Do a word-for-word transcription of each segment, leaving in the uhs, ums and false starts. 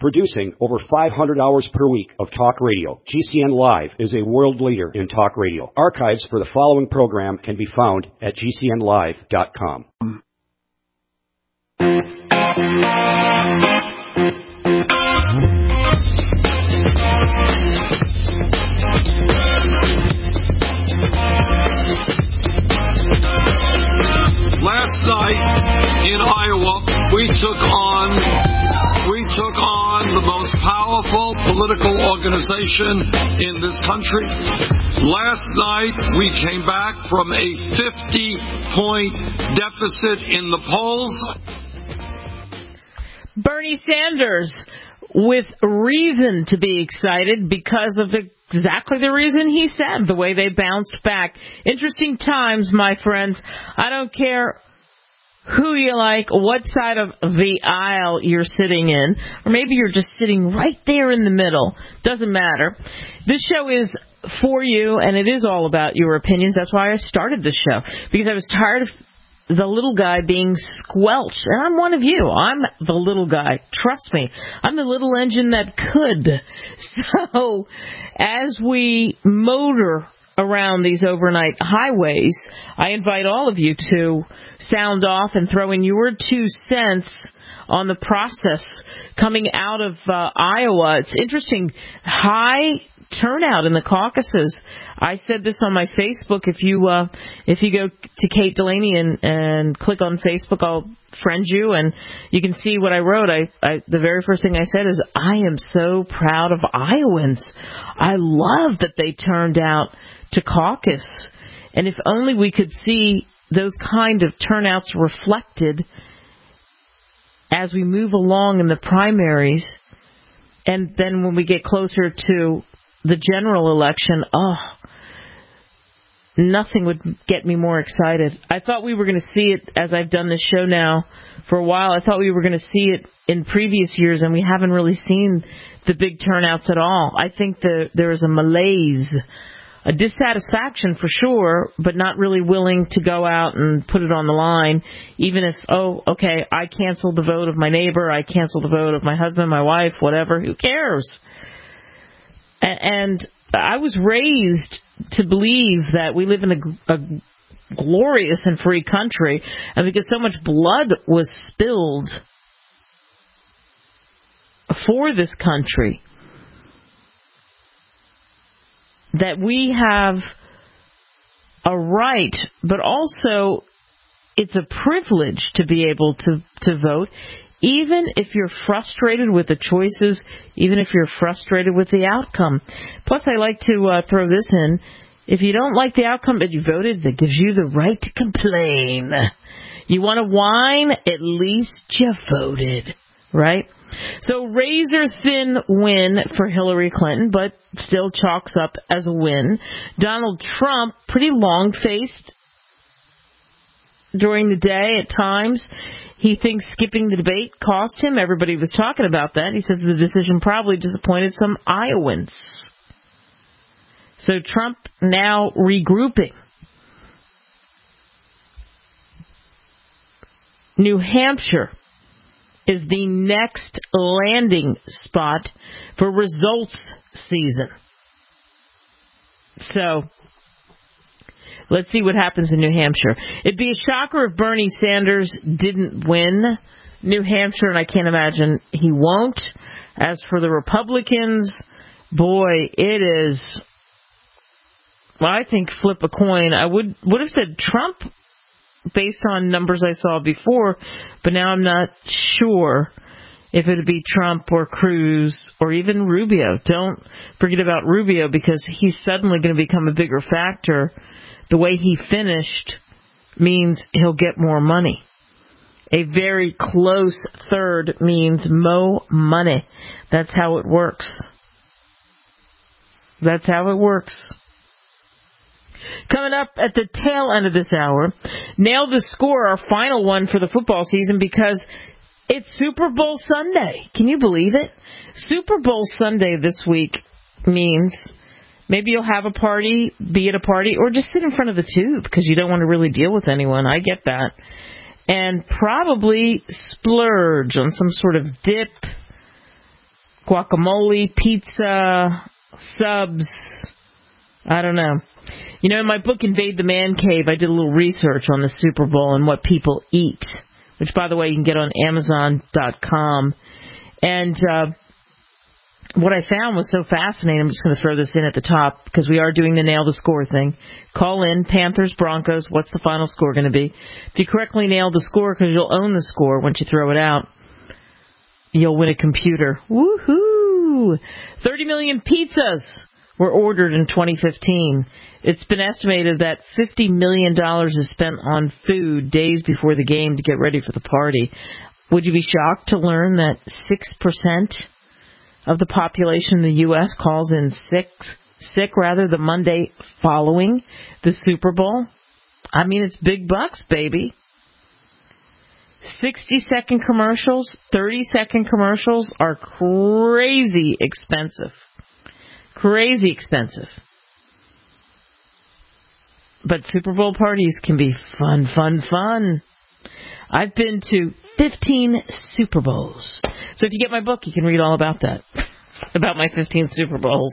Producing over five hundred hours per week of talk radio, G C N Live is a world leader in talk radio. Archives for the following program can be found at G C N live dot com. Last night in Iowa, we took on we took on the most powerful political organization in this country. Last night, we came back from a fifty-point deficit in the polls. Bernie Sanders, with reason to be excited because of the, exactly the reason he said, the way they bounced back. Interesting times, my friends. I don't care who you like, what side of the aisle you're sitting in, or maybe you're just sitting right there in the middle. Doesn't matter. This show is for you, and it is all about your opinions. That's why I started the show, because I was tired of the little guy being squelched. And I'm one of you. I'm the little guy. Trust me. I'm the little engine that could. So as we motor around these overnight highways, I invite all of you to sound off and throw in your two cents on the process coming out of uh, Iowa. It's interesting. High turnout in the caucuses. I said this on my Facebook. If you uh, if you go to Kate Delaney and, and click on Facebook, I'll friend you, and you can see what I wrote. I, I the very first thing I said is, I am so proud of Iowans. I love that they turned out to caucus. And if only we could see those kind of turnouts reflected as we move along in the primaries, and then when we get closer to the general election, oh, nothing would get me more excited. I thought we were going to see it, as I've done this show now for a while, I thought we were going to see it in previous years, and we haven't really seen the big turnouts at all. I think the, there is a malaise, a dissatisfaction for sure, but not really willing to go out and put it on the line, even if, oh, okay, I canceled the vote of my neighbor, I canceled the vote of my husband, my wife, whatever, who cares? And I was raised to believe that we live in a, a glorious and free country, and because so much blood was spilled for this country, that we have a right, but also it's a privilege to be able to, to vote, even if you're frustrated with the choices, even if you're frustrated with the outcome. Plus, I like to uh, throw this in. If you don't like the outcome that you voted, that gives you the right to complain. You want to whine? At least you voted, right? So razor-thin win for Hillary Clinton, but still chalks up as a win. Donald Trump, pretty long-faced during the day at times. He thinks skipping the debate cost him. Everybody was talking about that. He says the decision probably disappointed some Iowans. So Trump now regrouping. New Hampshire is the next landing spot for results season. So let's see what happens in New Hampshire. It'd be a shocker if Bernie Sanders didn't win New Hampshire, and I can't imagine he won't. As for the Republicans, boy, it is, well, I think flip a coin. I would would have said Trump based on numbers I saw before, but now I'm not sure if it would be Trump or Cruz or even Rubio. Don't forget about Rubio, because he's suddenly going to become a bigger factor. The way he finished means he'll get more money. A very close third means mo money. That's how it works. That's how it works. Coming up at the tail end of this hour, Nail the Score, our final one for the football season, because it's Super Bowl Sunday. Can you believe it? Super Bowl Sunday this week means maybe you'll have a party, be at a party, or just sit in front of the tube because you don't want to really deal with anyone. I get that. And probably splurge on some sort of dip, guacamole, pizza, subs. I don't know. You know, in my book, Invade the Man Cave, I did a little research on the Super Bowl and what people eat, which, by the way, you can get on Amazon dot com. And uh, what I found was so fascinating. I'm just going to throw this in at the top because we are doing the Nail the Score thing. Call in, Panthers, Broncos, what's the final score going to be? If you correctly nail the score, because you'll own the score once you throw it out, you'll win a computer. Woohoo! thirty million pizzas were ordered in twenty fifteen. It's been estimated that fifty million dollars is spent on food days before the game to get ready for the party. Would you be shocked to learn that six percent of the population in the U S calls in sick, sick rather, the Monday following the Super Bowl? I mean, it's big bucks, baby. sixty-second commercials, thirty-second commercials are crazy expensive. Crazy expensive. But Super Bowl parties can be fun, fun, fun. I've been to fifteen Super Bowls. So if you get my book, you can read all about that. About my fifteen Super Bowls.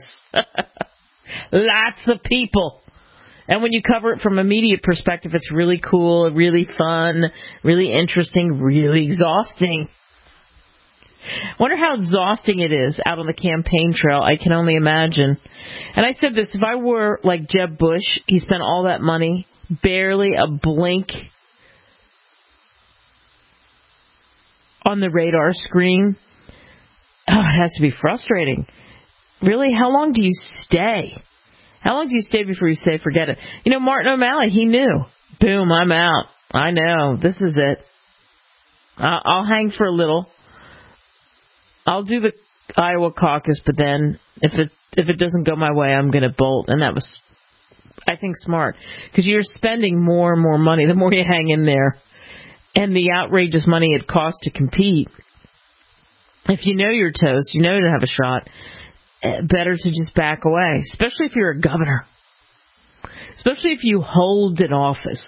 Lots of people. And when you cover it from a media perspective, it's really cool, really fun, really interesting, really exhausting. Wonder how exhausting it is out on the campaign trail. I can only imagine. And I said this, if I were like Jeb Bush, he spent all that money, barely a blink on the radar screen. Oh, it has to be frustrating. Really, how long do you stay? How long do you stay before you say, forget it? You know, Martin O'Malley, he knew. Boom, I'm out. I know. This is it. I'll hang for a little. I'll do the Iowa caucus, but then if it if it doesn't go my way, I'm going to bolt. And that was, I think, smart. Because you're spending more and more money the more you hang in there. And the outrageous money it costs to compete. If you know you're toast, you know you don't have a shot, better to just back away. Especially if you're a governor. Especially if you hold an office.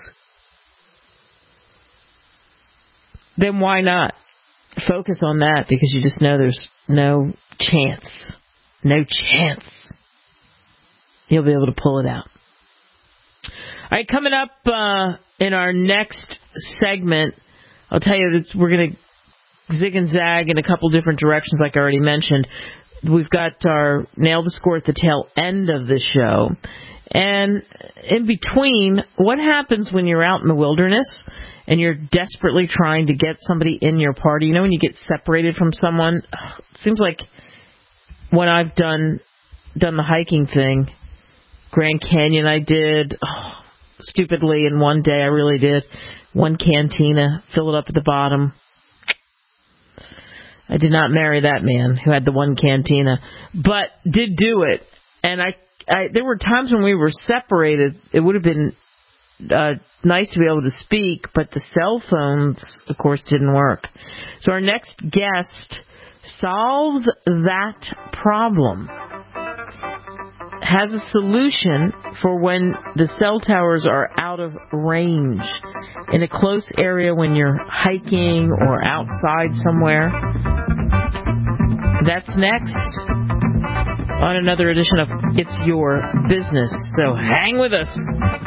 Then why not? Focus on that because you just know there's no chance. No chance. You'll be able to pull it out. All right, coming up uh, in our next segment, I'll tell you that we're going to zig and zag in a couple different directions like I already mentioned. We've got our Nail the Score at the tail end of the show. And in between, what happens when you're out in the wilderness and you're desperately trying to get somebody in your party? You know, when you get separated from someone, it seems like when I've done done the hiking thing, Grand Canyon I did, oh, stupidly in one day I really did, one cantina, fill it up at the bottom. I did not marry that man who had the one cantina, but did do it. And I, I there were times when we were separated, it would have been Uh, nice to be able to speak, but the cell phones, of course, didn't work. So our next guest solves that problem, has a solution for when the cell towers are out of range in a close area when you're hiking or outside somewhere. That's next on another edition of It's Your Business. So hang with us.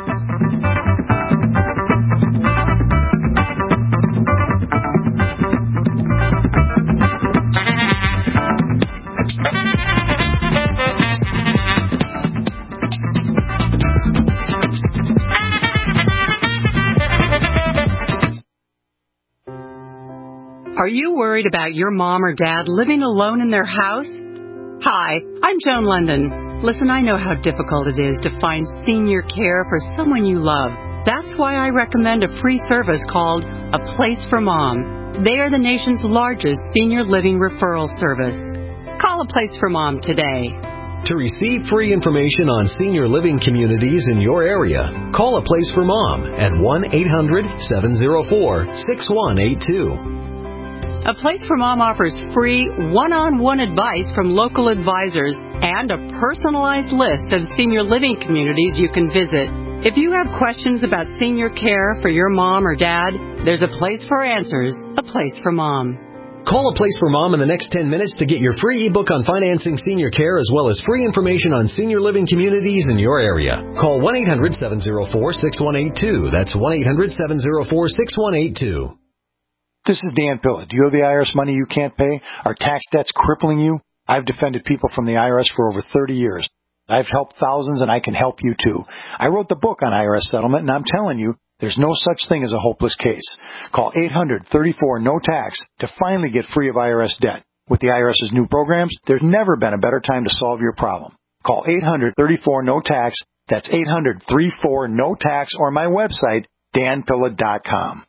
Are you worried about your mom or dad living alone in their house? Hi, I'm Joan London. Listen, I know how difficult it is to find senior care for someone you love. That's why I recommend a free service called A Place for Mom. They are the nation's largest senior living referral service. Call A Place for Mom today. To receive free information on senior living communities in your area, call A Place for Mom at one eight hundred seven oh four six one eight two. A Place for Mom offers free one-on-one advice from local advisors and a personalized list of senior living communities you can visit. If you have questions about senior care for your mom or dad, there's a place for answers, A Place for Mom. Call A Place for Mom in the next ten minutes to get your free ebook on financing senior care as well as free information on senior living communities in your area. Call one eight hundred seven oh four six one eight two. That's one eight hundred seven oh four six one eight two. This is Dan Pilla. Do you have the I R S money you can't pay? Are tax debts crippling you? I've defended people from the I R S for over thirty years. I've helped thousands, and I can help you, too. I wrote the book on I R S settlement, and I'm telling you, there's no such thing as a hopeless case. Call eight hundred thirty-four no tax to finally get free of I R S debt. With the IRS's new programs, there's never been a better time to solve your problem. Call eight hundred thirty-four no tax. That's eight hundred thirty-four no tax, or my website, dan pilla dot com.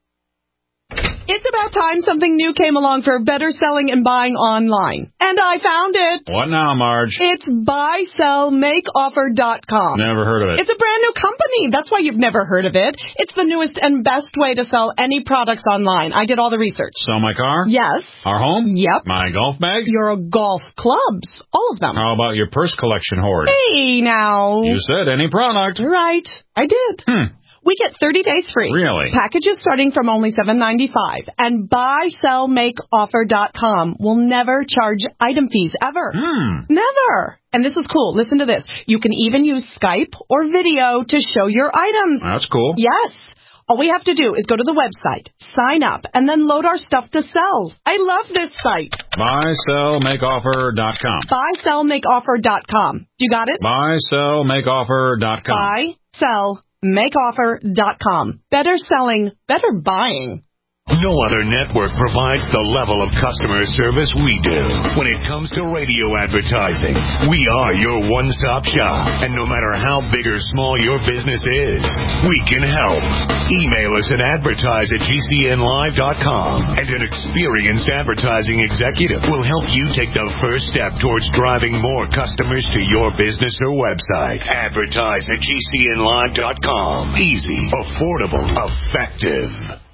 It's about time something new came along for better selling and buying online. And I found it. What now, Marge? It's buy sell make offer dot com. Never heard of it. It's a brand new company. That's why you've never heard of it. It's the newest and best way to sell any products online. I did all the research. Sell my car? Yes. Our home? Yep. My golf bag? Your golf clubs. All of them. How about your purse collection hoard? Hey, now. You said any product. Right. I did. Hmm. We get thirty days free. Really? Packages starting from only seven ninety-five. And buy sell make offer dot com will never charge item fees ever. Hmm. Never. And this is cool. Listen to this. You can even use Skype or video to show your items. That's cool. Yes. All we have to do is go to the website, sign up, and then load our stuff to sell. I love this site. buy sell make offer dot com. buy sell make offer dot com. You got it? buy sell make offer dot com. buy sell make offer dot com. Better selling, better buying. No other network provides the level of customer service we do. When it comes to radio advertising, we are your one-stop shop. And no matter how big or small your business is, we can help. Email us at advertise at g c n live dot com, and an experienced advertising executive will help you take the first step towards driving more customers to your business or website. Advertise at g c n live dot com. Easy, affordable, effective.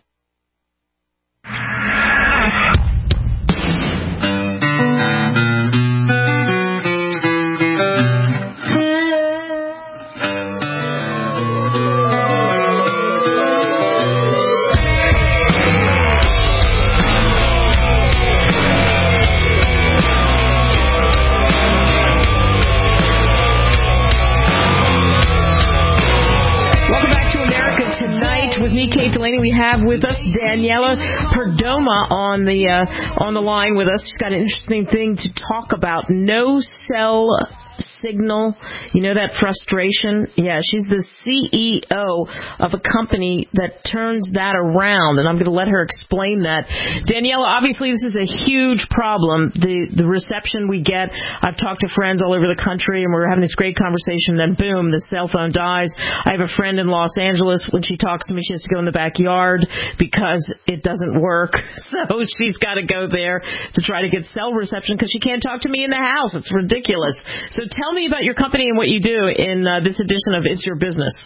With me, Kate Delaney, we have with us Daniela Perdomo on the uh, on the line with us. She's got an interesting thing to talk about. No cell signal. You know that frustration? Yeah, she's the C E O of a company that turns that around, and I'm going to let her explain that. Daniela, obviously this is a huge problem. The the reception we get, I've talked to friends all over the country, and we're having this great conversation, then boom, the cell phone dies. I have a friend in Los Angeles. When she talks to me, she has to go in the backyard because it doesn't work. So she's got to go there to try to get cell reception because she can't talk to me in the house. It's ridiculous. So tell me about your company and what you do in uh, this edition of It's Your Business.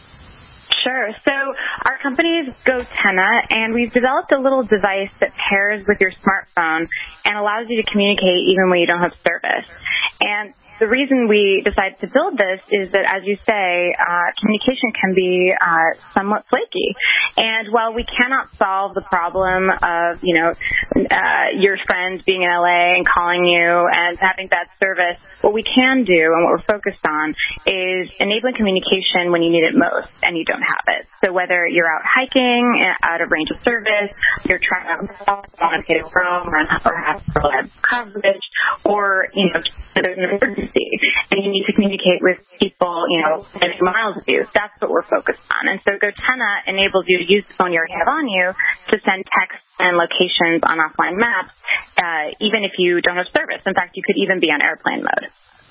Sure. So our company is GoTenna, and we've developed a little device that pairs with your smartphone and allows you to communicate even when you don't have service. And the reason we decided to build this is that, as you say, uh, communication can be uh, somewhat flaky. And while we cannot solve the problem of, you know, uh, your friends being in L A and calling you and having bad service, what we can do and what we're focused on is enabling communication when you need it most and you don't have it. So whether you're out hiking, out of range of service, you're trying to want to get a room or not have coverage, or, you know, there's an emergency and you need to communicate with people, you know, many miles of you. That's what we're focused on. And so GoTenna enables you to use the phone you already have on you to send texts and locations on offline maps, uh, even if you don't have service. In fact, you could even be on airplane mode.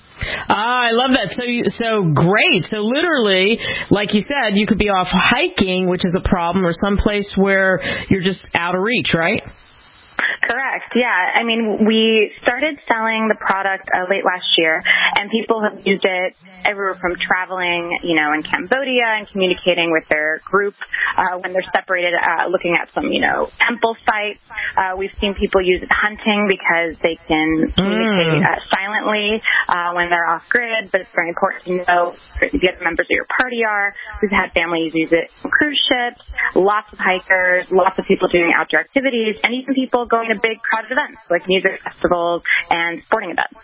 Ah, I love that. So, you, so great. So literally, like you said, you could be off hiking, which is a problem, or someplace where you're just out of reach, right? Correct. Yeah. I mean, we started selling the product uh, late last year, and people have used it everywhere from traveling, you know, in Cambodia and communicating with their group uh, when they're separated, uh, looking at some, you know, temple sites. Uh, we've seen people use it hunting because they can communicate mm. uh, silently frequently uh, when they're off grid, but it's very important to know who the other members of your party are. We've had families use it on cruise ships, lots of hikers, lots of people doing outdoor activities, and even people going to big crowded events like music festivals and sporting events.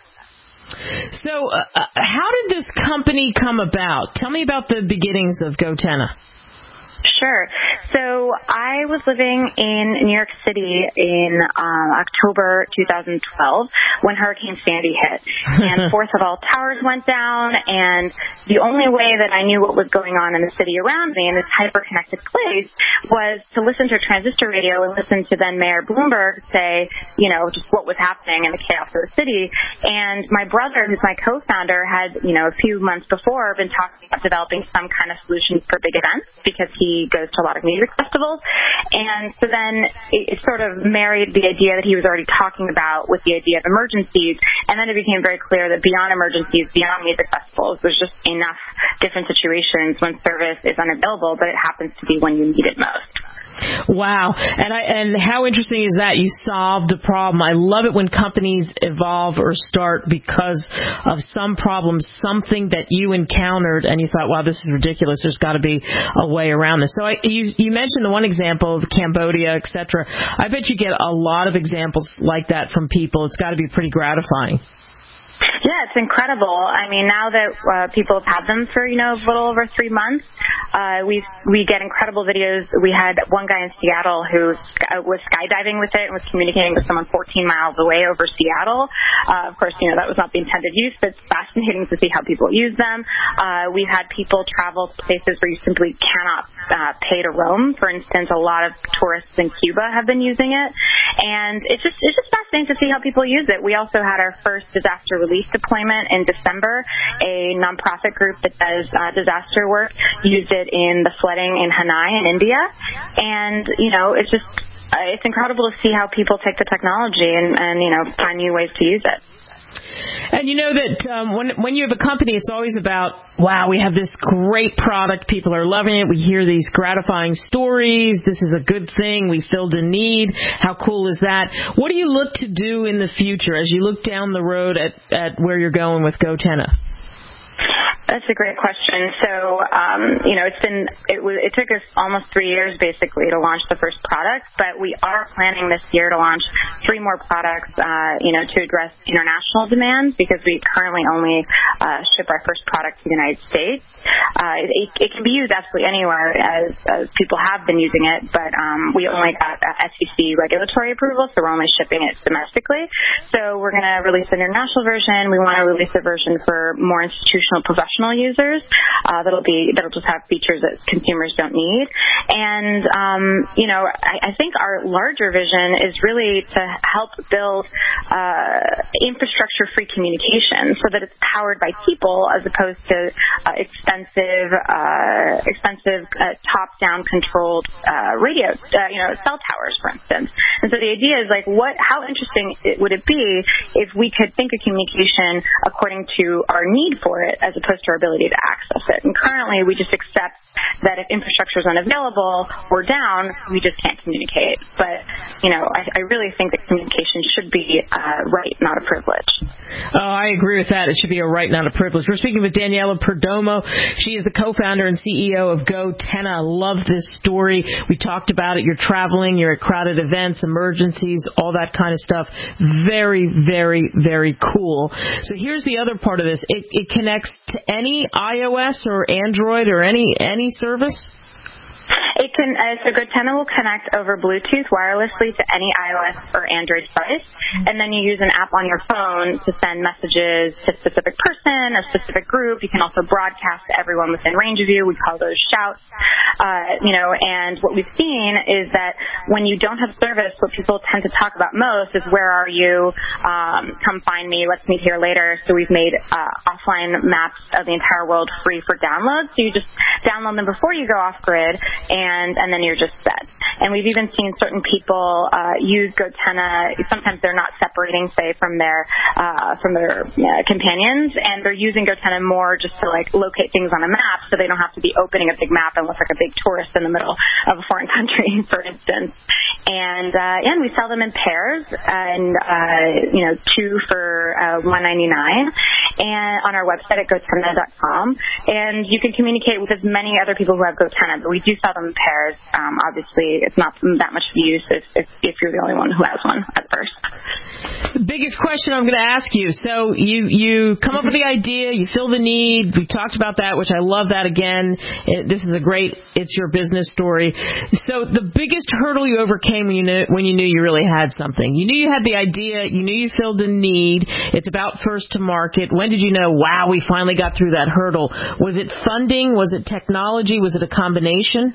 So uh, how did this company come about? Tell me about the beginnings of GoTenna. Sure. So I was living in New York City in um, October two thousand twelve when Hurricane Sandy hit. And fourth of all towers went down, and the only way that I knew what was going on in the city around me in this hyper-connected place was to listen to a transistor radio and listen to then Mayor Bloomberg say, you know, just what was happening in the chaos of the city. And my brother, who's my co-founder, had, you know, a few months before been talking about developing some kind of solutions for big events because he He goes to a lot of music festivals. And so then it, it sort of married the idea that he was already talking about with the idea of emergencies. And then it became very clear that beyond emergencies, beyond music festivals, there's just enough different situations when service is unavailable, but it happens to be when you need it most. Wow. And I, and how interesting is that? You solved a problem. I love it when companies evolve or start because of some problem, something that you encountered and you thought, wow, this is ridiculous. There's got to be a way around this. So I, you, you mentioned the one example of Cambodia, et cetera. I bet you get a lot of examples like that from people. It's got to be pretty gratifying. Yeah, it's incredible. I mean, now that uh, people have had them for, you know, a little over three months, uh, we we get incredible videos. We had one guy in Seattle who was skydiving with it and was communicating with someone fourteen miles away over Seattle. Uh, of course, you know, that was not the intended use, but it's fascinating to see how people use them. Uh, we've had people travel to places where you simply cannot uh, pay to roam. For instance, a lot of tourists in Cuba have been using it. And it's just, it's just fascinating to see how people use it. We also had our first disaster relief deployment in December. A nonprofit group that does uh, disaster work used it in the flooding in Hanai in India. And, you know, it's just, uh, it's incredible to see how people take the technology and, and, you know, find new ways to use it. And you know that um, when when you have a company, it's always about, wow, we have this great product. People are loving it. We hear these gratifying stories. This is a good thing. We filled a need. How cool is that? What do you look to do in the future as you look down the road at, at where you're going with GoTenna? That's a great question. So, um, you know, it's been, it, was, it took us almost three years basically to launch the first product, but we are planning this year to launch three more products, uh, you know, to address international demands because we currently only uh, ship our first product to the United States. Uh, it, it can be used absolutely anywhere as, as people have been using it, but um, we only got uh, S E C regulatory approval, so we're only shipping it domestically. So we're going to release an international version. We want to release a version for more institutional professional users uh, that'll be that'll just have features that consumers don't need. And um, you know, I, I think our larger vision is really to help build uh, infrastructure-free communication so that it's powered by people as opposed to uh, expensive, uh, expensive uh, top-down controlled uh, radio, uh, you know, cell towers, for instance. And so the idea is like, what? How interesting it, would it be if we could think of communication according to our need for it as opposed to our ability to access it? And currently, we just accept that if infrastructure is unavailable or down, we just can't communicate. But, you know, I, I really think that communication should be a right, not a privilege. Oh, I agree with that. It should be a right, not a privilege. We're speaking with Daniela Perdomo. She is the co-founder and C E O of GoTenna. I love this story. We talked about it. You're traveling, you're at crowded events, emergencies, all that kind of stuff. Very, very, very cool. So here's the other part of this. It, it connects to any iOS or Android or any any service? It can, uh, so GoTenna will connect over Bluetooth wirelessly to any iOS or Android device, and then you use an app on your phone to send messages to a specific person, a specific group. You can also broadcast to everyone within range of you. We call those shouts. Uh, you know, and what we've seen is that when you don't have service, what people tend to talk about most is where are you? Um, come find me. Let's meet here later. So we've made uh, offline maps of the entire world free for download. So you just download them before you go off grid, and and then you're just set. And we've even seen certain people uh, use GoTenna. Sometimes they're not separating, say, from their uh, from their uh, companions, and they're using GoTenna more just to like locate things on a map, so they don't have to be opening a big map and look like a big tourist in the middle of a foreign country, for instance. And, uh, and we sell them in pairs, and, uh, you know, two for uh, one ninety-nine, and on our website at gotenna dot com. And you can communicate with as many other people who have GoTenna, but we do sell them in pairs. Um, obviously, it's not that much use if, if, if you're the only one who has one at first. Biggest question I'm going to ask you. So you, you come up with the idea, you feel the need. We talked about that, which I love that again. It, this is a great, it's your business story. So the biggest hurdle you overcame when you knew, when you knew you really had something. You knew you had the idea, you knew you filled a need. It's about first to market. When did you know, wow, we finally got through that hurdle? Was it funding? Was it technology? Was it a combination?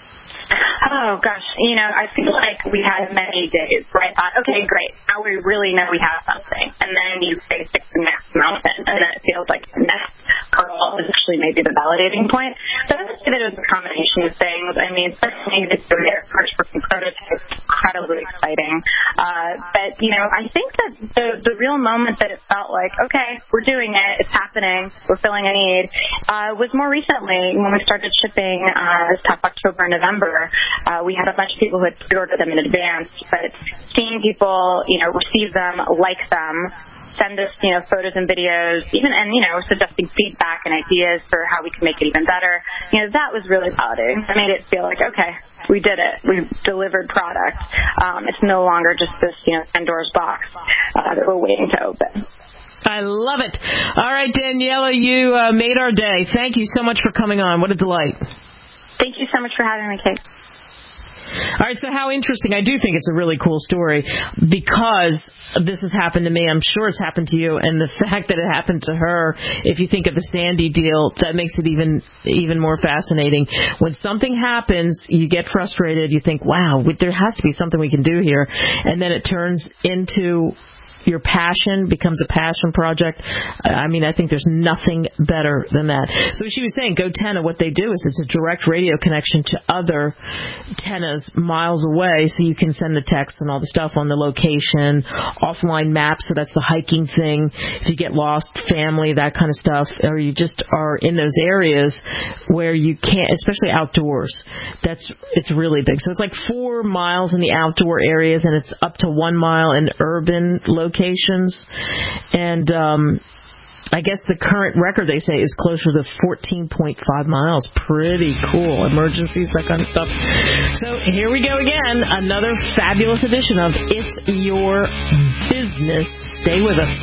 Oh, gosh. You know, I feel like we had many days where I thought, okay, great. Now we really know we have something. And then you face the next mountain, and then it feels like the next hurdle is actually maybe the validating point. So I would say that it was a combination of things. I mean, certainly the first working prototype is incredibly exciting. Uh, but, you know, I think that the, the real moment that it felt like, okay, we're doing it, it's happening, we're filling a need, uh, was more recently when we started shipping uh, this past October and November. Uh, we had a bunch of people who had pre-ordered them in advance, but seeing people, you know, receive them, like them, send us, you know, photos and videos, even, and, you know, suggesting feedback and ideas for how we can make it even better, you know, that was really validating. It made it feel like, okay, we did it. We delivered product. Um, it's no longer just this, you know, Pandora's box uh, that we're waiting to open. I love it. All right, Daniela, you uh, made our day. Thank you so much for coming on. What a delight. Thank you so much for having me, Kate. All right, so how interesting. I do think it's a really cool story because this has happened to me. I'm sure it's happened to you. And the fact that it happened to her, if you think of the Sandy deal, that makes it even even more fascinating. When something happens, you get frustrated. You think, wow, there has to be something we can do here. And then it turns into your passion, becomes a passion project. I mean, I think there's nothing better than that. So she was saying, GoTenna, what they do is it's a direct radio connection to other Tennas miles away, so you can send the text and all the stuff on the location, offline maps, so that's the hiking thing. If you get lost, family, that kind of stuff, or you just are in those areas where you can't, especially outdoors, that's it's really big. So it's like four miles in the outdoor areas, and it's up to one mile in urban locations. Locations, and um, I guess the current record, they say, is closer to fourteen point five miles. Pretty cool. Emergencies, that kind of stuff. So here we go again. Another fabulous edition of It's Your Business. Stay with us.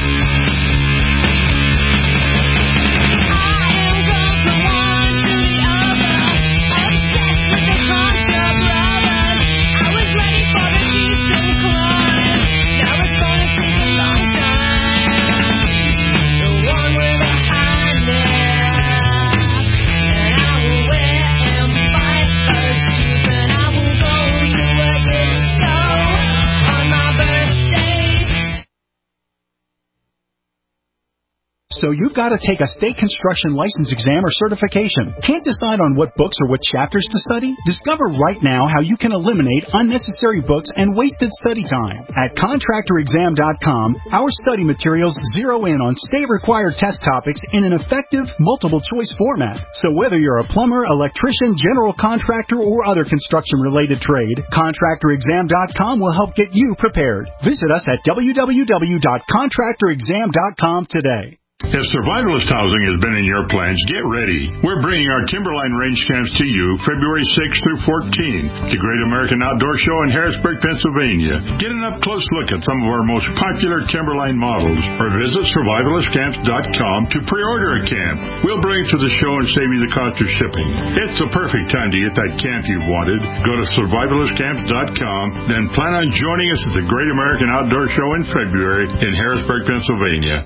So you've got to take a state construction license exam or certification. Can't decide on what books or what chapters to study? Discover right now how you can eliminate unnecessary books and wasted study time. At contractor exam dot com, our study materials zero in on state-required test topics in an effective, multiple-choice format. So whether you're a plumber, electrician, general contractor, or other construction-related trade, contractor exam dot com will help get you prepared. Visit us at w w w dot contractor exam dot com today. If survivalist housing has been in your plans, get ready. We're bringing our Timberline Range Camps to you February sixth through fourteenth, the Great American Outdoor Show in Harrisburg, Pennsylvania. Get an up-close look at some of our most popular Timberline models, or visit survivalist camps dot com to pre-order a camp. We'll bring it to the show and save you the cost of shipping. It's the perfect time to get that camp you've wanted. Go to survivalist camps dot com, then plan on joining us at the Great American Outdoor Show in February in Harrisburg, Pennsylvania.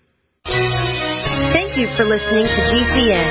Thank you for listening to G C N.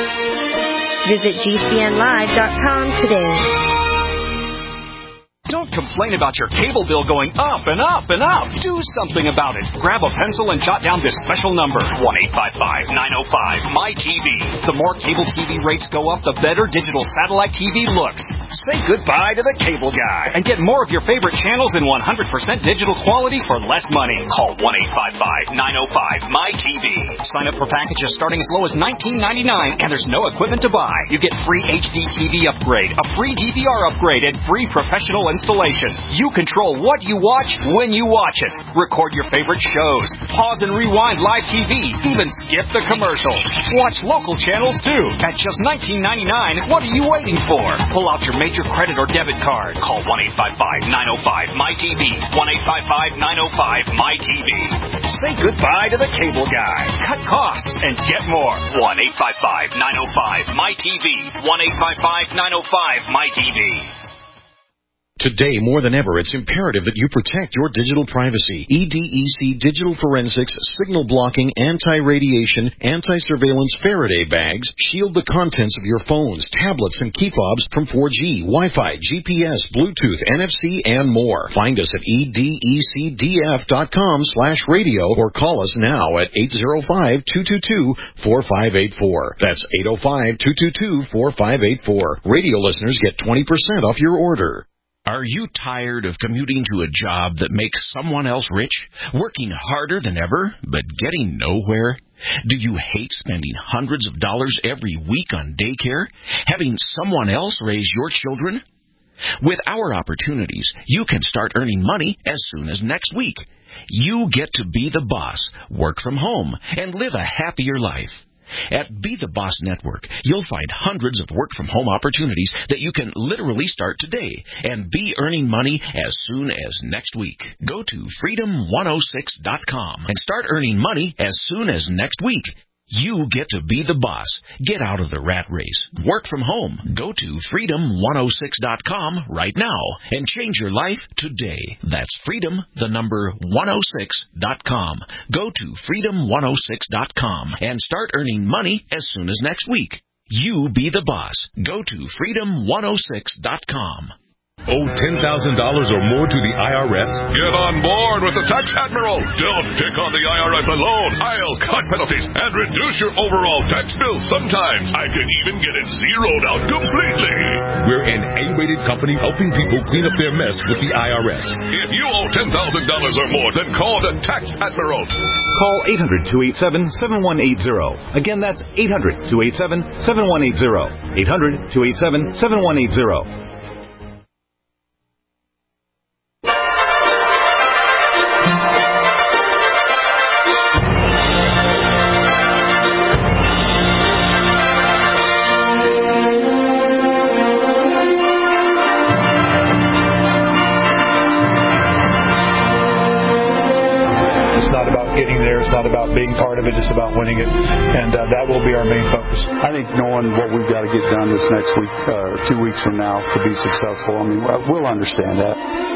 Visit G C N live dot com today. Don't complain about your cable bill going up and up and up. Do something about it. Grab a pencil and jot down this special number, one eight five five, nine oh five, M Y T V. The more cable T V rates go up, the better digital satellite T V looks. Say goodbye to the cable guy and get more of your favorite channels in one hundred percent digital quality for less money. Call one eight five five, nine oh five, M Y T V. Sign up for packages starting as low as nineteen ninety-nine, and there's no equipment to buy. You get free H D T V upgrade, a free D V R upgrade, and free professional installation. You control what you watch when you watch it. Record your favorite shows. Pause and rewind live T V. Even skip the commercials. Watch local channels too. At just nineteen ninety-nine, what are you waiting for? Pull out your major credit or debit card. Call one eight five five, nine oh five, M Y T V. one eight five five, nine oh five, M Y T V. Say goodbye to the cable guy. Cut costs and get more. one eight five five, nine oh five, M Y T V. one eight five five, nine oh five, M Y T V. Today, more than ever, it's imperative that you protect your digital privacy. E D E C Digital Forensics, signal blocking, anti-radiation, anti-surveillance Faraday bags shield the contents of your phones, tablets, and key fobs from four G, Wi-Fi, G P S, Bluetooth, N F C, and more. Find us at E D E C D F dot com slash radio or call us now at eight oh five, two two two, four five eight four. That's eight oh five, two two two, four five eight four. Radio listeners get twenty percent off your order. Are you tired of commuting to a job that makes someone else rich, working harder than ever, but getting nowhere? Do you hate spending hundreds of dollars every week on daycare, having someone else raise your children? With our opportunities, you can start earning money as soon as next week. You get to be the boss, work from home, and live a happier life. At Be the Boss Network, you'll find hundreds of work-from-home opportunities that you can literally start today and be earning money as soon as next week. Go to freedom one oh six dot com and start earning money as soon as next week. You get to be the boss. Get out of the rat race. Work from home. Go to freedom one oh six dot com right now and change your life today. That's freedom, the number one oh six dot com. Go to freedom one oh six dot com and start earning money as soon as next week. You be the boss. Go to freedom one oh six dot com. Owe ten thousand dollars or more to the I R S? Get on board with the Tax Admiral. Don't pick on the I R S alone. I'll cut penalties and reduce your overall tax bill. Sometimes I can even get it zeroed out completely. We're an A-rated company helping people clean up their mess with the I R S. If you owe ten thousand dollars or more, then call the Tax Admiral. Call eight hundred, two eight seven, seven one eight zero. Again, that's eight hundred, two eight seven, seven one eight zero. eight hundred, two eight seven, seven one eight zero. Getting there. It's not about being part of it. It's about winning it, and uh, that will be our main focus. I think knowing what we've got to get done this next week, uh, two weeks from now, to be successful, I mean, we'll understand that.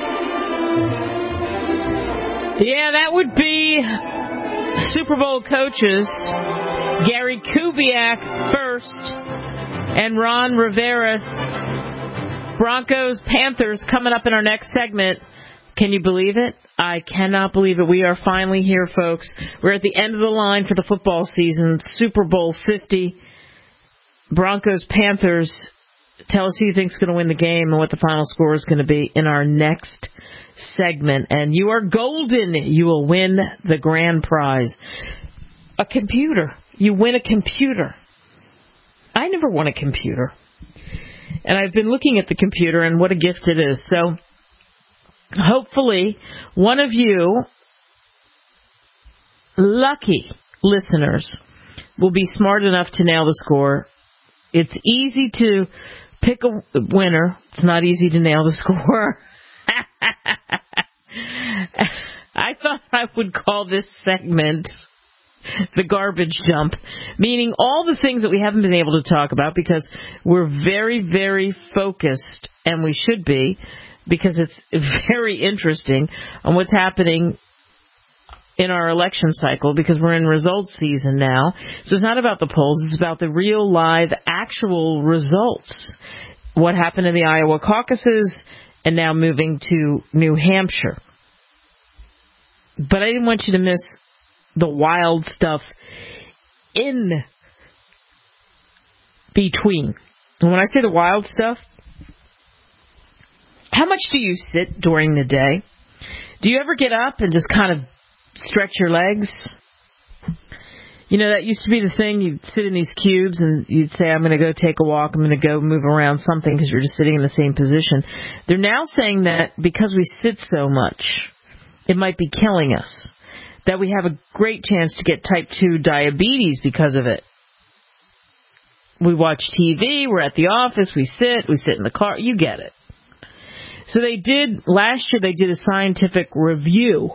Yeah, that would be Super Bowl coaches Gary Kubiak first and Ron Rivera. Broncos, Panthers coming up in our next segment. Can you believe it? I cannot believe it. We are finally here, folks. We're at the end of the line for the football season. Super Bowl fifty. Broncos, Panthers. Tell us who you think is going to win the game and what the final score is going to be in our next segment. And you are golden. You will win the grand prize. A computer. You win a computer. I never won a computer. And I've been looking at the computer and what a gift it is. So hopefully, one of you lucky listeners will be smart enough to nail the score. It's easy to pick a winner. It's not easy to nail the score. I thought I would call this segment the garbage dump, meaning all the things that we haven't been able to talk about because we're very, very focused, and we should be, because it's very interesting on what's happening in our election cycle, because we're in results season now. So it's not about the polls, it's about the real, live, actual results. What happened in the Iowa caucuses and now moving to New Hampshire. But I didn't want you to miss the wild stuff in between. And when I say the wild stuff, how much do you sit during the day? Do you ever get up and just kind of stretch your legs? You know, that used to be the thing. You'd sit in these cubes and you'd say, I'm going to go take a walk. I'm going to go move around something because you're just sitting in the same position. They're now saying that because we sit so much, it might be killing us. That we have a great chance to get type two diabetes because of it. We watch T V, we're at the office, we sit, we sit in the car, you get it. So they did, last year they did a scientific review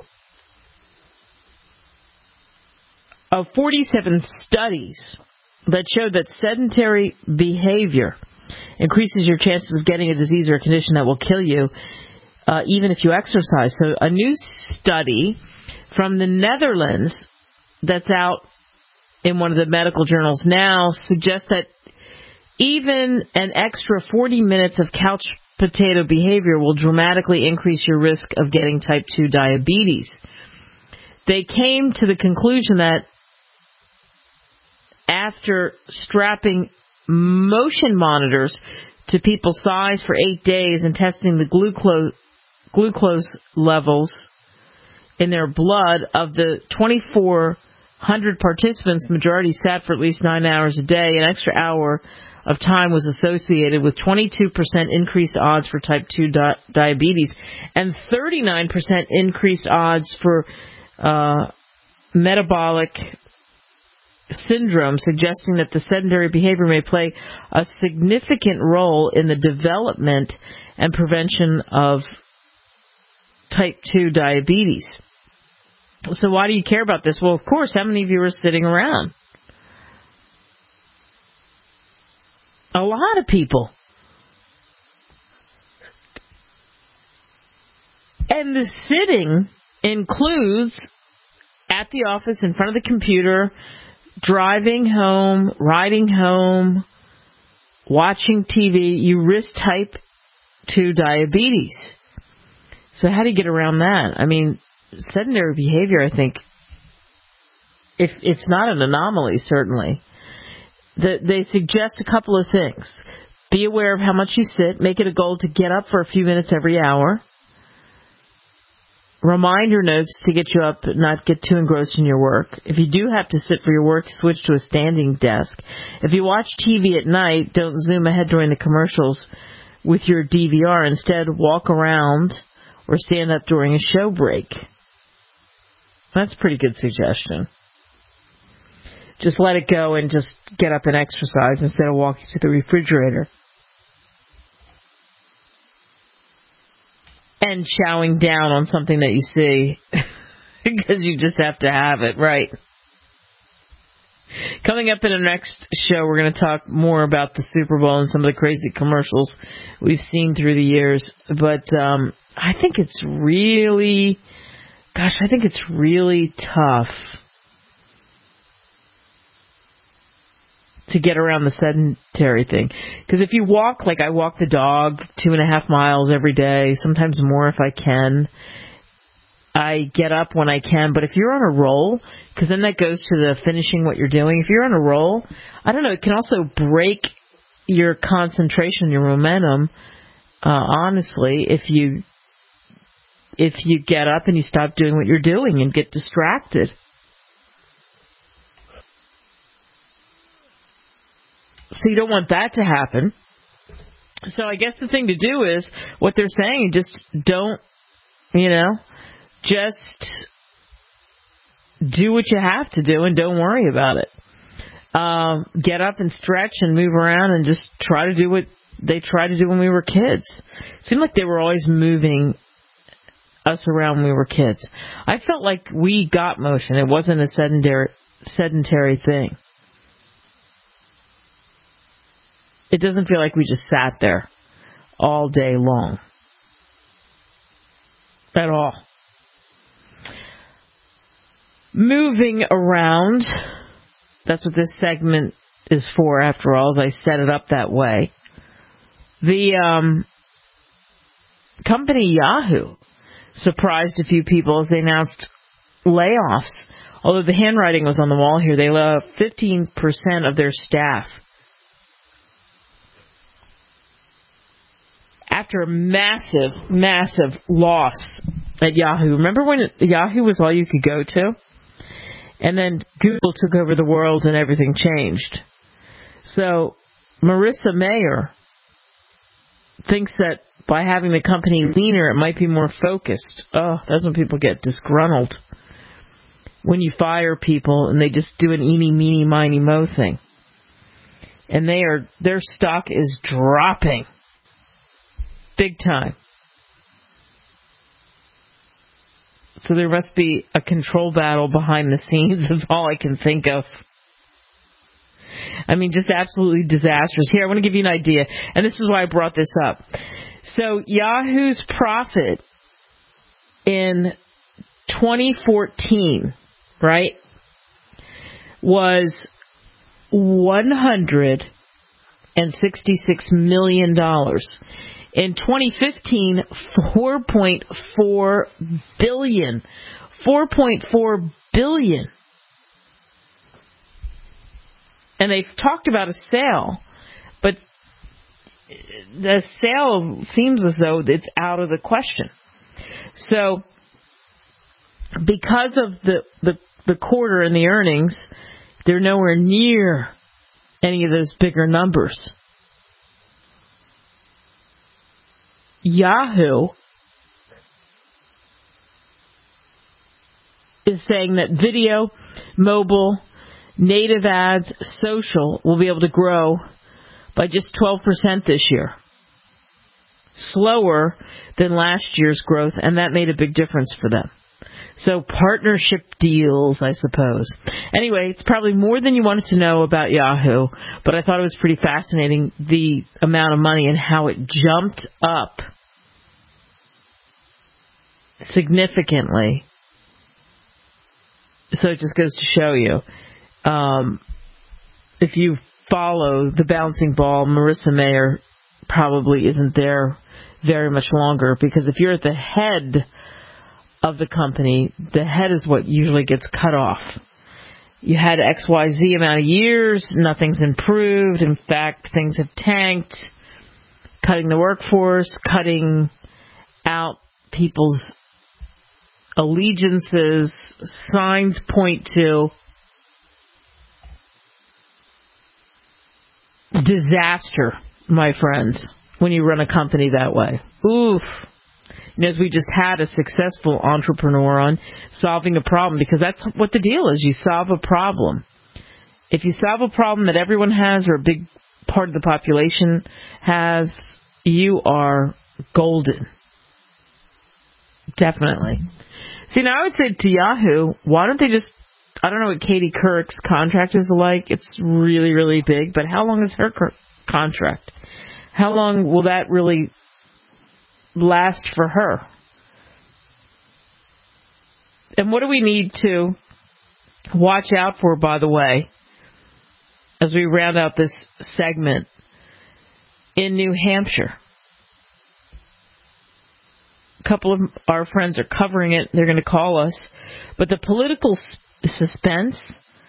of forty-seven studies that showed that sedentary behavior increases your chances of getting a disease or a condition that will kill you, uh, even if you exercise. So a new study from the Netherlands that's out in one of the medical journals now suggests that even an extra forty minutes of couch potato behavior will dramatically increase your risk of getting type two diabetes. They came to the conclusion that after strapping motion monitors to people's thighs for eight days and testing the glucose glucose levels in their blood of the twenty-four hundred participants, the majority sat for at least nine hours a day. An extra hour of time was associated with twenty-two percent increased odds for type two di- diabetes and thirty-nine percent increased odds for uh, metabolic syndrome, suggesting that the sedentary behavior may play a significant role in the development and prevention of type two diabetes. So why do you care about this? Well, of course, how many of you are sitting around? A lot of people. And the sitting includes at the office, in front of the computer, driving home, riding home, watching T V. You risk type two diabetes. So how do you get around that? I mean, sedentary behavior, I think, if it's not an anomaly, certainly. The, they suggest a couple of things. Be aware of how much you sit. Make it a goal to get up for a few minutes every hour. Reminder notes to get you up, not get too engrossed in your work. If you do have to sit for your work, switch to a standing desk. If you watch T V at night, don't zoom ahead during the commercials with your D V R. Instead, walk around or stand up during a show break. That's a pretty good suggestion. Just let it go and just get up and exercise instead of walking to the refrigerator. And chowing down on something that you see because you just have to have it, right? Coming up in the next show, we're going to talk more about the Super Bowl and some of the crazy commercials we've seen through the years. But um, I think it's really, gosh, I think it's really tough to get around the sedentary thing. Because if you walk, like I walk the dog two and a half miles every day, sometimes more if I can. I get up when I can. But if you're on a roll, because then that goes to the finishing what you're doing. If you're on a roll, I don't know, it can also break your concentration, your momentum, uh, honestly, if you if you get up and you stop doing what you're doing and get distracted. So you don't want that to happen. So I guess the thing to do is, what they're saying, just don't, you know, just do what you have to do and don't worry about it. Um, get up and stretch and move around and just try to do what they tried to do when we were kids. It seemed like they were always moving us around when we were kids. I felt like we got motion. It wasn't a sedentary, sedentary thing. It doesn't feel like we just sat there all day long. At all. Moving around. That's what this segment is for, after all, as I set it up that way. The um, company Yahoo surprised a few people as they announced layoffs. Although the handwriting was on the wall here, they laid off fifteen percent of their staff. After a massive, massive loss at Yahoo. Remember when Yahoo was all you could go to? And then Google took over the world and everything changed. So Marissa Mayer thinks that by having the company leaner, it might be more focused. Oh, that's when people get disgruntled. When you fire people and they just do an eeny, meeny, miny, mo thing. And they are, their stock is dropping. Big time. So there must be a control battle behind the scenes is all I can think of. I mean, just absolutely disastrous. Here, I want to give you an idea. And this is why I brought this up. So Yahoo's profit in twenty fourteen, right, was one hundred sixty-six million dollars. In twenty fifteen, four point four billion dollars. four point four billion dollars. And they've talked about a sale, but the sale seems as though it's out of the question. So, because of the, the, the quarter and the earnings, they're nowhere near any of those bigger numbers. Yahoo is saying that video, mobile, native ads, social will be able to grow by just twelve percent this year. Slower than last year's growth, and that made a big difference for them. So partnership deals, I suppose. Anyway, it's probably more than you wanted to know about Yahoo, but I thought it was pretty fascinating, the amount of money and how it jumped up significantly. So it just goes to show you, um, if you follow the bouncing ball, Marissa Mayer probably isn't there very much longer, because if you're at the head of the company, the head is what usually gets cut off. You had X Y Z amount of years, nothing's improved. In fact, things have tanked. Cutting the workforce, cutting out people's allegiances, signs point to disaster, my friends, when you run a company that way. Oof. And as we just had a successful entrepreneur on, solving a problem, because that's what the deal is. You solve a problem. If you solve a problem that everyone has, or a big part of the population has, you are golden. Definitely. See, now I would say to Yahoo, why don't they just, I don't know what Katie Couric's contract is like. It's really, really big, but how long is her contract? How long will that really last for her? And what do we need to watch out for, by the way, as we round out this segment? In New Hampshire, a couple of our friends are covering it. They're going to call us. But the political suspense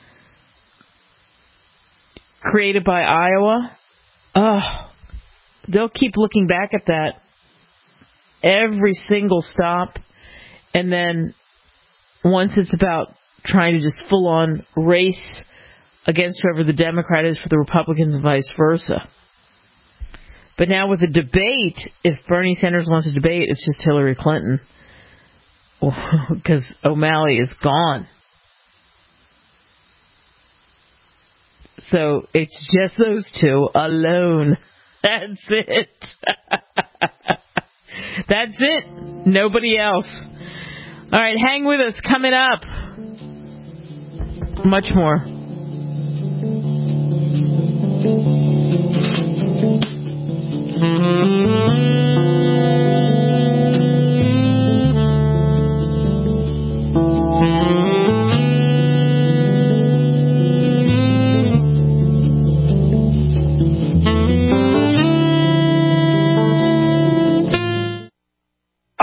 created by Iowa, oh, they'll keep looking back at that every single stop. And then once it's about trying to just full on race against whoever the Democrat is for the Republicans and vice versa. But now with the debate, if Bernie Sanders wants to debate, it's just Hillary Clinton, because O'Malley is gone. So it's just those two alone. That's it. That's it. Nobody else. All right, hang with us. Coming up, much more.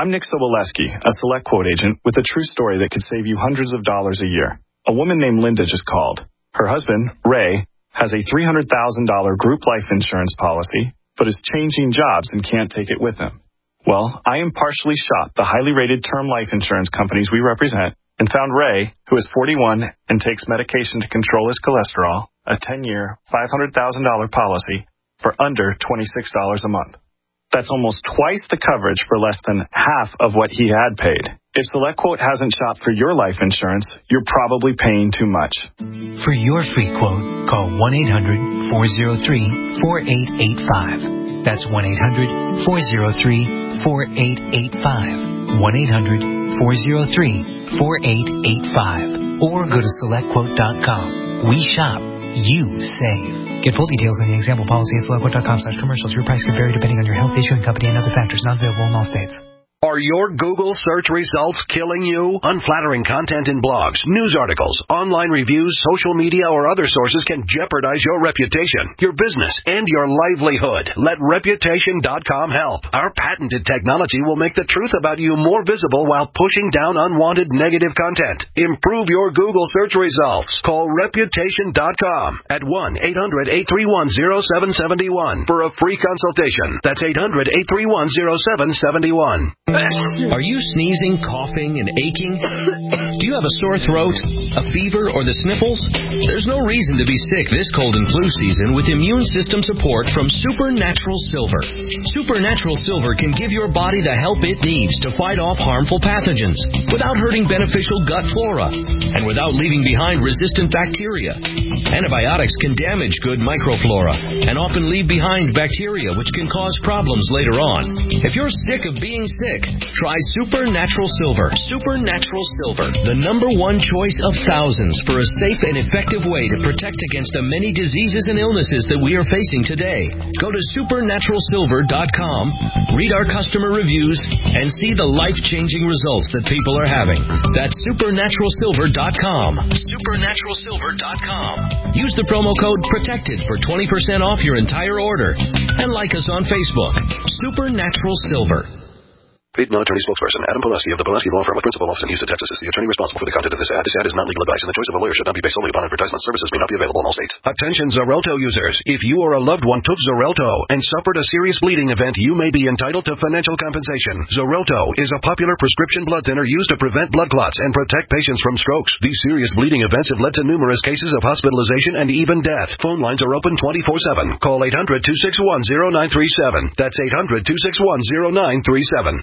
I'm Nick Soboleski, a Select Quote agent with a true story that could save you hundreds of dollars a year. A woman named Linda just called. Her husband, Ray, has a three hundred thousand dollars group life insurance policy, but is changing jobs and can't take it with him. Well, I impartially shopped the highly rated term life insurance companies we represent and found Ray, who is forty-one and takes medication to control his cholesterol, a ten-year, five hundred thousand dollars policy for under twenty-six dollars a month. That's almost twice the coverage for less than half of what he had paid. If SelectQuote hasn't shopped for your life insurance, you're probably paying too much. For your free quote, call one eight hundred, four oh three, four eight eight five. That's one eight hundred, four oh three, four eight eight five. one eight hundred, four oh three, four eight eight five. Or go to select quote dot com. We shop. You save. Get full details in the example policy at select quote dot com slash commercials. Your price could vary depending on your health, issuing company, and other factors not available in all states. Are your Google search results killing you? Unflattering content in blogs, news articles, online reviews, social media, or other sources can jeopardize your reputation, your business, and your livelihood. Let reputation dot com help. Our patented technology will make the truth about you more visible while pushing down unwanted negative content. Improve your Google search results. Call reputation dot com at one eight hundred, eight three one, oh seven seven one for a free consultation. That's eight hundred, eight three one, oh seven seven one. Are you sneezing, coughing, and aching? Do you have a sore throat, a fever, or the sniffles? There's no reason to be sick this cold and flu season with immune system support from Supernatural Silver. Supernatural Silver can give your body the help it needs to fight off harmful pathogens without hurting beneficial gut flora and without leaving behind resistant bacteria. Antibiotics can damage good microflora and often leave behind bacteria which can cause problems later on. If you're sick of being sick, try Supernatural Silver. Supernatural Silver, the number one choice of thousands for a safe and effective way to protect against the many diseases and illnesses that we are facing today. Go to supernatural silver dot com, read our customer reviews, and see the life-changing results that people are having. That's supernatural silver dot com. supernatural silver dot com. Use the promo code PROTECTED for twenty percent off your entire order. And like us on Facebook. Supernatural Silver. Paid non-attorney spokesperson Adam Pileski of the Pileski Law Firm with principal office in Houston, Texas is the attorney responsible for the content of this ad. This ad is not legal advice, and the choice of a lawyer should not be based solely upon advertisement. Services may not be available in all states. Attention Xarelto users. If you or a loved one took Xarelto and suffered a serious bleeding event, you may be entitled to financial compensation. Xarelto is a popular prescription blood thinner used to prevent blood clots and protect patients from strokes. These serious bleeding events have led to numerous cases of hospitalization and even death. Phone lines are open twenty-four seven. Call eight hundred, two six one, oh nine three seven. That's eight hundred, two six one, oh nine three seven.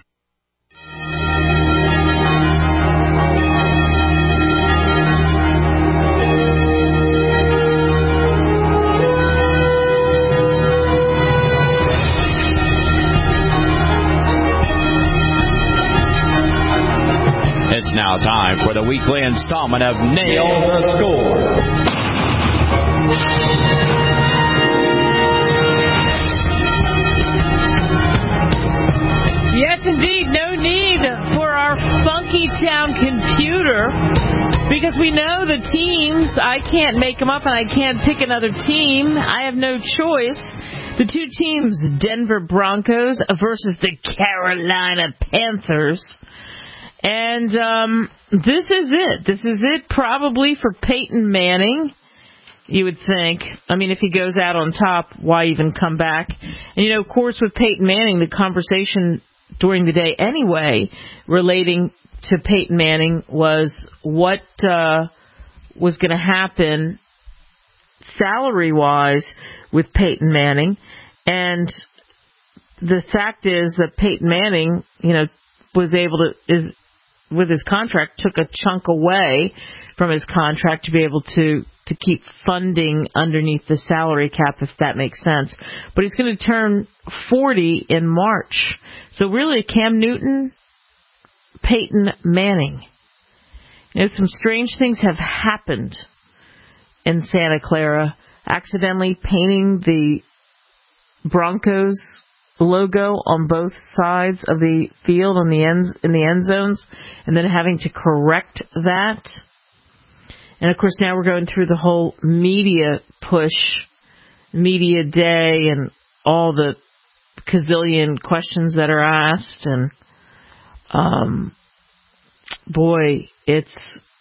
It's now time for the weekly installment of Nail the Score. Yes, indeed, no need for our funky town computer because we know the teams. I can't make them up and I can't pick another team. I have no choice. The two teams, Denver Broncos versus the Carolina Panthers. And um, this is it. This is it probably for Peyton Manning, you would think. I mean, if he goes out on top, why even come back? And, you know, of course, with Peyton Manning, the conversation during the day anyway relating to Peyton Manning was what uh, was going to happen salary-wise with Peyton Manning. And the fact is that Peyton Manning, you know, was able to... is. with his contract, took a chunk away from his contract to be able to, to keep funding underneath the salary cap, if that makes sense. But he's going to turn forty in March. So really, Cam Newton, Peyton Manning. You know, some strange things have happened in Santa Clara. Accidentally painting the Broncos logo on both sides of the field on the ends in the end zones, and then having to correct that. And of course, now we're going through the whole media push, media day, and all the gazillion questions that are asked, and Um, boy, it's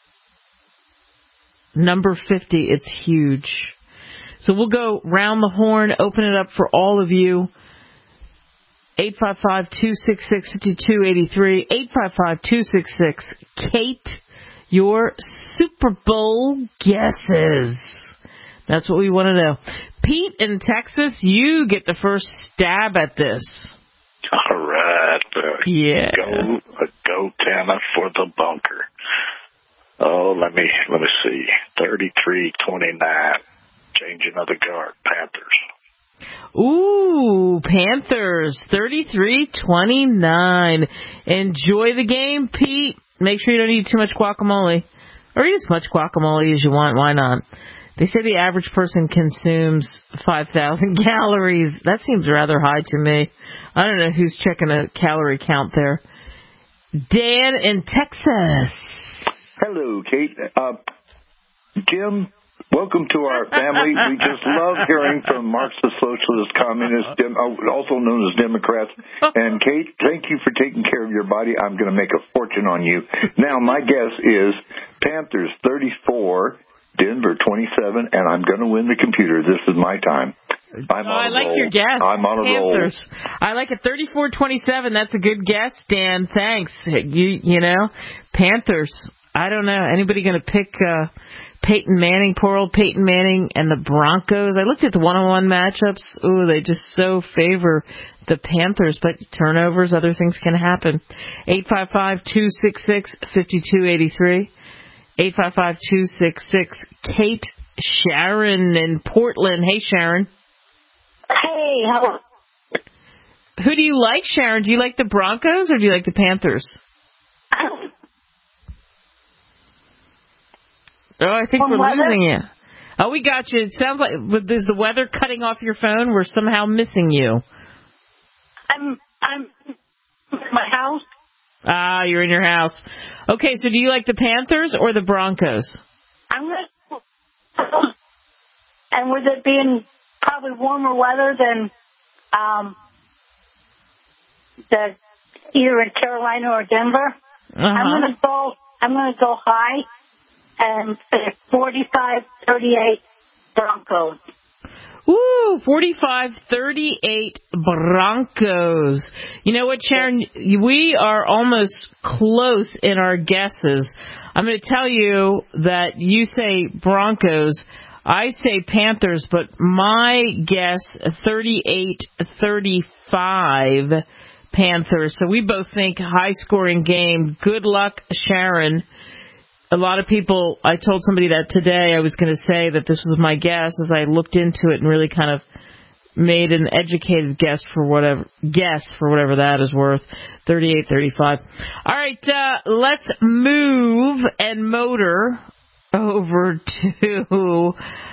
number fifty. It's huge. So we'll go round the horn, open it up for all of you. eight five five, two six six, five two eight three. eight five five, two six six, Kate. Your Super Bowl guesses. That's what we want to know. Pete in Texas, you get the first stab at this. All right. Uh, yeah. Go, uh, go Tana for the bunker. Oh, let me let me see. thirty-three twenty-nine. Changing of the guard. Panthers. Ooh, Panthers. thirty-three twenty-nine. Enjoy the game, Pete. Make sure you don't eat too much guacamole. Or eat as much guacamole as you want. Why not? They say the average person consumes five thousand calories. That seems rather high to me. I don't know who's checking a calorie count there. Dan in Texas. Hello, Kate. Uh, Jim, welcome to our family. We just love hearing from Marxist, Socialist, Communist, Dem- also known as Democrats. And, Kate, thank you for taking care of your body. I'm going to make a fortune on you. Now, my guess is Panthers thirty-four, Denver twenty-seven, and I'm going to win the computer. This is my time. I'm oh, on I a like roll. your guess. I'm on a Panthers. roll. I like it. thirty-four twenty-seven. That's a good guess, Dan. Thanks. You you know, Panthers. I don't know. Anybody going to pick uh, Peyton Manning, poor old Peyton Manning, and the Broncos? I looked at the one-on-one matchups. Ooh, they just so favor the Panthers. But turnovers, other things can happen. eight five five, two six six, five two eight three. eight five five, two six six, Kate. Sharon in Portland. Hey, Sharon. Hey, how? Who do you like, Sharon? Do you like the Broncos or do you like the Panthers? Oh, I think we're weather? losing you. Oh, we got you. It sounds like, is the weather cutting off your phone? We're somehow missing you. I'm I'm in my house. Ah, you're in your house. Okay, so do you like the Panthers or the Broncos? I'm gonna, and with it being probably warmer weather than um the either in Carolina or Denver, uh-huh. I'm gonna go. I'm gonna go high and say forty-five thirty-eight Broncos. Woo, forty-five thirty-eight Broncos. You know what, Sharon? We are almost close in our guesses. I'm going to tell you that you say Broncos. I say Panthers, but my guess, thirty-eight thirty-five Panthers. So we both think high-scoring game. Good luck, Sharon. A lot of people, I told somebody that today I was going to say that this was my guess as I looked into it and really kind of made an educated guess for whatever guess for whatever that is worth. thirty-eight thirty-five. All right, uh, let's move and motor over to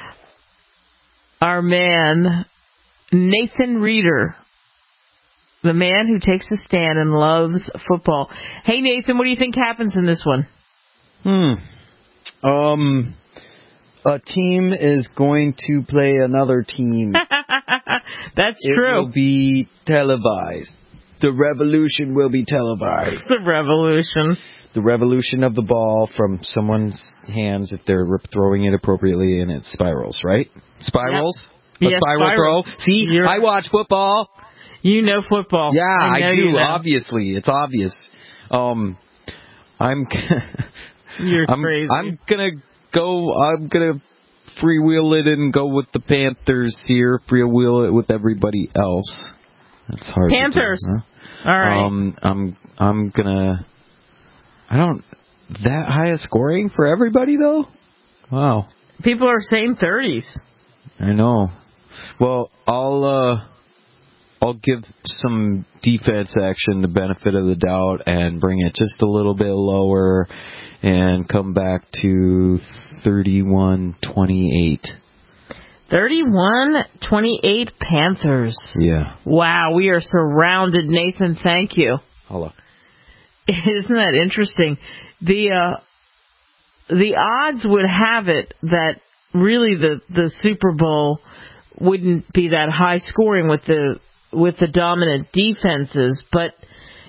our man, Nathan Reeder, the man who takes a stand and loves football. Hey, Nathan, what do you think happens in this one? Hmm. Um, a team is going to play another team. That's it true. It will be televised. The revolution will be televised. The revolution. The revolution of the ball from someone's hands if they're throwing it appropriately and it spirals, right? Spirals? Yep. A Yeah, spiral spirals. throw? See, You're... I watch football. You know football. Yeah, I, know I do, you know. obviously. It's obvious. Um, I'm... You're I'm, crazy. I'm gonna go. I'm gonna freewheel it and go with the Panthers here. Freewheel it with everybody else. That's hard. Panthers. To do, huh? All right. Um, I'm. I'm gonna. I don't. That high a scoring for everybody though. Wow. People are saying thirties. I know. Well, I'll. uh I'll give some defense action the benefit of the doubt and bring it just a little bit lower and come back to thirty-one twenty-eight. thirty-one twenty-eight Panthers. Yeah. Wow, we are surrounded, Nathan. Thank you. Hello. Isn't that interesting? The uh, the odds would have it that really the, the Super Bowl wouldn't be that high scoring with the with the dominant defenses, but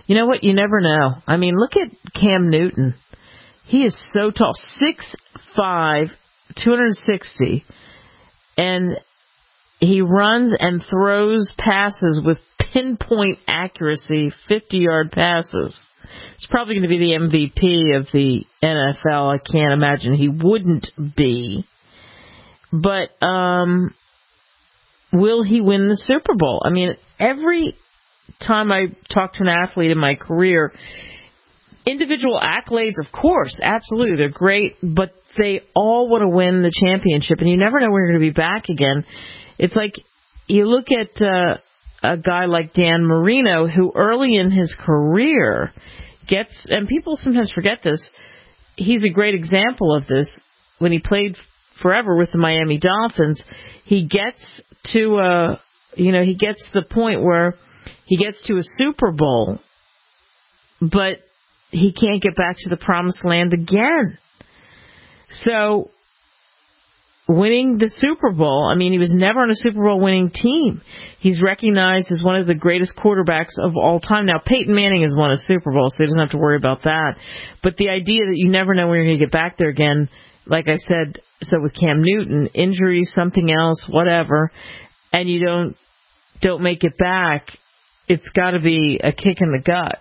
You know what? You never know. I mean, look at Cam Newton. He is so tall, six five, two hundred sixty, and he runs and throws passes with pinpoint accuracy, fifty-yard passes. He's probably going to be the M V P of the N F L. I can't imagine he wouldn't be. But um, will he win the Super Bowl? I mean, every time I talk to an athlete in my career, individual accolades, of course, absolutely, they're great, but they all want to win the championship, and you never know when you're going to be back again. It's like you look at uh, a guy like Dan Marino, who early in his career gets, and people sometimes forget this, he's a great example of this. When he played forever with the Miami Dolphins, he gets to a, you know, he gets to the point where he gets to a Super Bowl, but he can't get back to the promised land again. So, winning the Super Bowl, I mean, he was never on a Super Bowl winning team. He's recognized as one of the greatest quarterbacks of all time. Now, Peyton Manning has won a Super Bowl, so he doesn't have to worry about that. But the idea that you never know when you're going to get back there again, like I said, so with Cam Newton, injuries, something else, whatever, and you don't don't make it back, it's got to be a kick in the gut.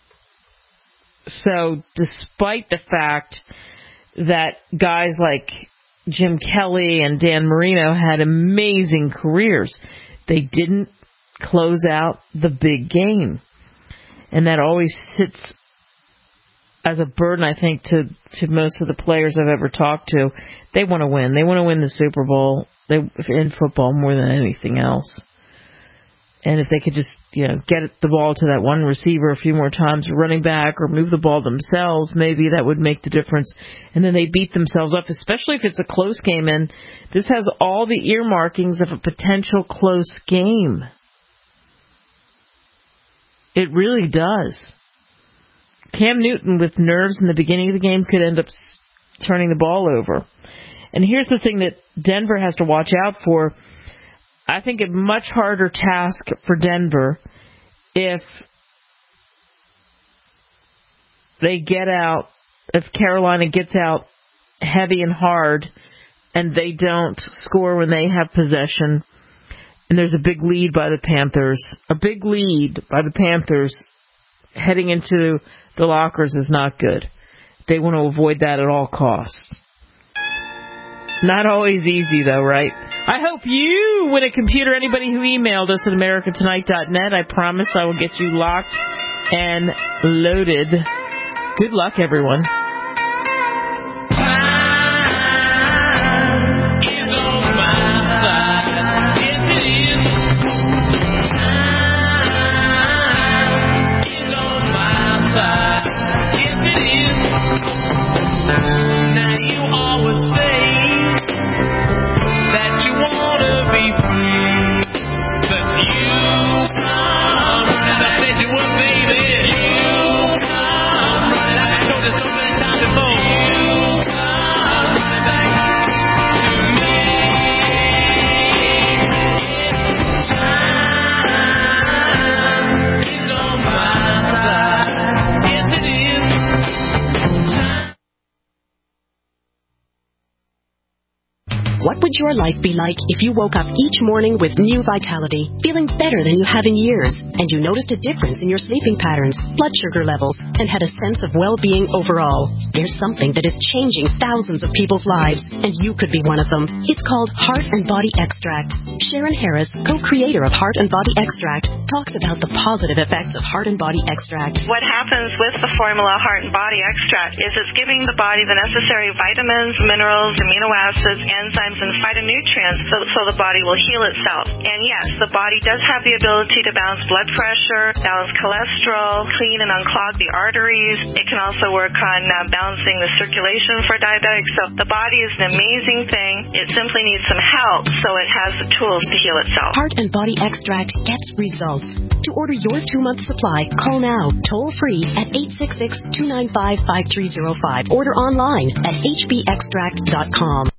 So, despite the fact that guys like Jim Kelly and Dan Marino had amazing careers, they didn't close out the big game. And that always sits as a burden, I think, to, to most of the players I've ever talked to. They want to win. They want to win the Super Bowl they, in football more than anything else. And if they could just, you know, get the ball to that one receiver a few more times, or running back, or move the ball themselves, maybe that would make the difference. And then they beat themselves up, especially if it's a close game. And this has all the earmarkings of a potential close game. It really does. Cam Newton, with nerves in the beginning of the game, could end up turning the ball over. And here's the thing that Denver has to watch out for. I think a much harder task for Denver if they get out, if Carolina gets out heavy and hard and they don't score when they have possession, and there's a big lead by the Panthers. A big lead by the Panthers heading into the lockers is not good. They want to avoid that at all costs. Not always easy, though, right? I hope you win a computer. Anybody who emailed us at america tonight dot net, I promise I will get you locked and loaded. Good luck, everyone. What would your life be like if you woke up each morning with new vitality, feeling better than you have in years, and you noticed a difference in your sleeping patterns, blood sugar levels, and had a sense of well-being overall? There's something that is changing thousands of people's lives, and you could be one of them. It's called Heart and Body Extract. Sharon Harris, co-creator of Heart and Body Extract, talks about the positive effects of Heart and Body Extract. What happens with the formula Heart and Body Extract is it's giving the body the necessary vitamins, minerals, amino acids, enzymes, and phytonutrients so, so the body will heal itself. And yes, the body does have the ability to balance blood pressure, balance cholesterol, clean and unclog the arteries. It can also work on uh, balancing the circulation for diabetics. So the body is an amazing thing. It simply needs some help so it has the tools to heal itself. Heart and Body Extract gets results. To order your two-month supply, call now, toll-free at eight six six, two nine five, five three zero five. Order online at h b extract dot com.